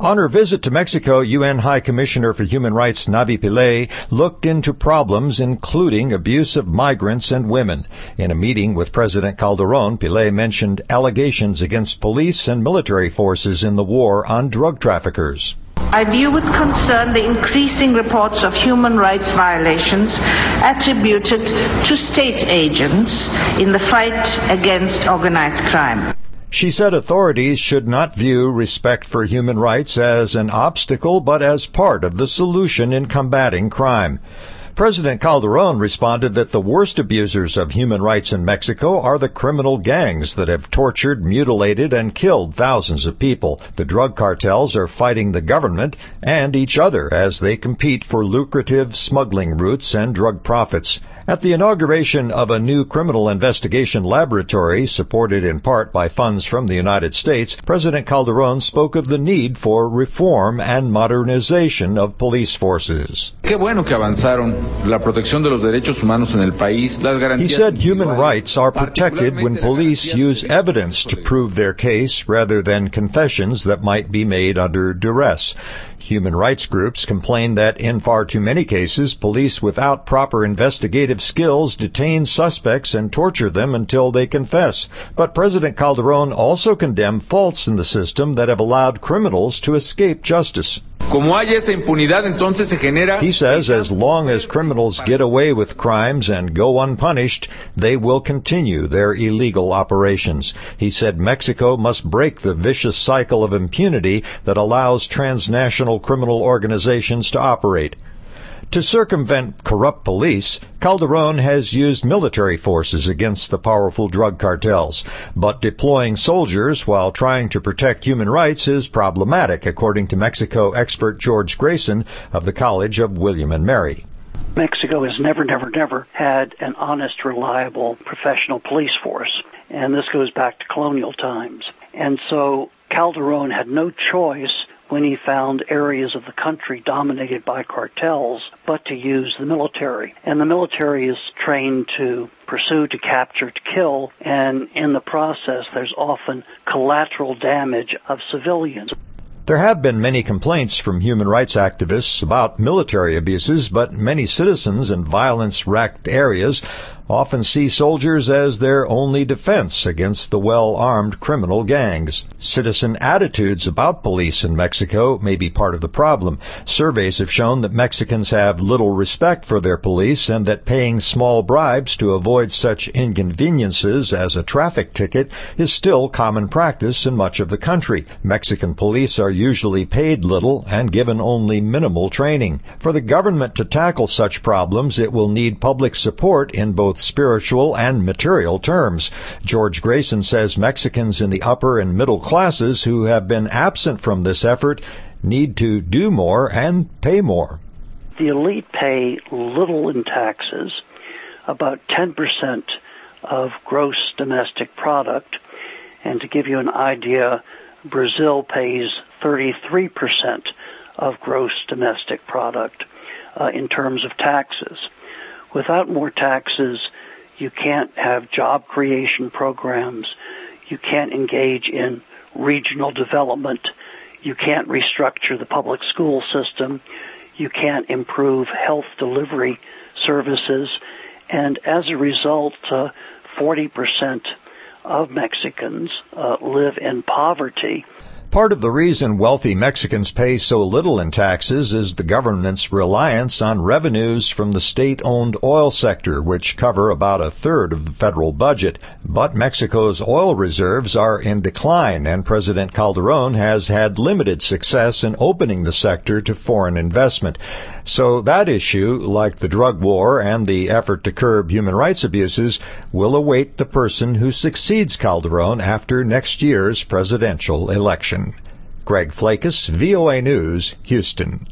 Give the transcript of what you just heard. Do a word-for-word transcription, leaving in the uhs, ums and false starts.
On her visit to Mexico, U N High Commissioner for Human Rights Navi Pillay looked into problems including abuse of migrants and women. In a meeting with President Calderon, Pillay mentioned allegations against police and military forces in the war on drug traffickers. I view with concern the increasing reports of human rights violations attributed to state agents in the fight against organized crime. She said authorities should not view respect for human rights as an obstacle, but as part of the solution in combating crime. President Calderon responded that the worst abusers of human rights in Mexico are the criminal gangs that have tortured, mutilated, and killed thousands of people. The drug cartels are fighting the government and each other as they compete for lucrative smuggling routes and drug profits. At the inauguration of a new criminal investigation laboratory, supported in part by funds from the United States, President Calderon spoke of the need for reform and modernization of police forces. Qué bueno que avanzaron la protección de los derechos humanos en el país. Las garantías. He said human rights are protected when police use evidence to prove their case rather than confessions that might be made under duress. Human rights groups complain that in far too many cases, police without proper investigative skills detain suspects and torture them until they confess. But President Calderon also condemned faults in the system that have allowed criminals to escape justice. Como hay esa impunidad, entonces se genera. He says as long as criminals get away with crimes and go unpunished, they will continue their illegal operations. He said Mexico must break the vicious cycle of impunity that allows transnational criminal organizations to operate. To circumvent corrupt police, Calderon has used military forces against the powerful drug cartels. But deploying soldiers while trying to protect human rights is problematic, according to Mexico expert George Grayson of the College of William and Mary. Mexico has never, never, never had an honest, reliable, professional police force. And this goes back to colonial times. And so Calderon had no choice when he found areas of the country dominated by cartels, but to use the military. And the military is trained to pursue, to capture, to kill, and in the process there's often collateral damage of civilians. There have been many complaints from human rights activists about military abuses, but many citizens in violence-wracked areas often see soldiers as their only defense against the well-armed criminal gangs. Citizen attitudes about police in Mexico may be part of the problem. Surveys have shown that Mexicans have little respect for their police and that paying small bribes to avoid such inconveniences as a traffic ticket is still common practice in much of the country. Mexican police are usually paid little and given only minimal training. For the government to tackle such problems, it will need public support in both spiritual and material terms. George Grayson says Mexicans in the upper and middle classes who have been absent from this effort need to do more and pay more. The elite pay little in taxes, about ten percent of gross domestic product. And to give you an idea, Brazil pays thirty-three percent of gross domestic product uh, in terms of taxes. Without more taxes, you can't have job creation programs. You can't engage in regional development. You can't restructure the public school system. You can't improve health delivery services. And as a result, uh, forty percent of Mexicans uh, live in poverty. Part of the reason wealthy Mexicans pay so little in taxes is the government's reliance on revenues from the state-owned oil sector, which cover about a third of the federal budget. But Mexico's oil reserves are in decline, and President Calderon has had limited success in opening the sector to foreign investment. So that issue, like the drug war and the effort to curb human rights abuses, will await the person who succeeds Calderon after next year's presidential election. Greg Flakus, V O A News, Houston.